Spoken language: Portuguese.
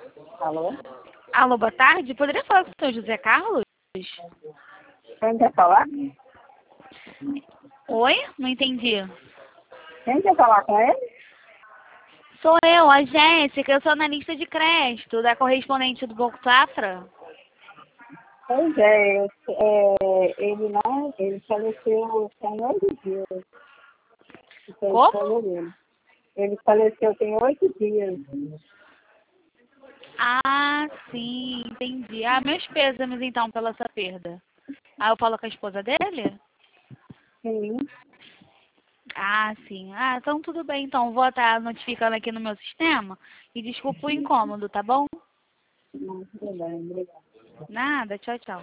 Alô? Alô, boa tarde. Poderia falar com o senhor José Carlos? Quem quer falar? Oi? Não entendi. Quem quer falar com ele? Sou eu, a Jéssica. Eu sou analista de crédito da correspondente do Banco Safra. Pois é, ele faleceu tem 8 dias. Como? Ele faleceu tem 8 dias. Ah, sim, entendi. Ah, meus pêsames então pela sua perda. Ah, eu falo com a esposa dele? Sim, Ah, sim. Ah, então tudo bem. Então vou estar notificando aqui no meu sistema. E desculpa o incômodo, tá bom? não, tudo bem, obrigada. Nada, tchau, tchau.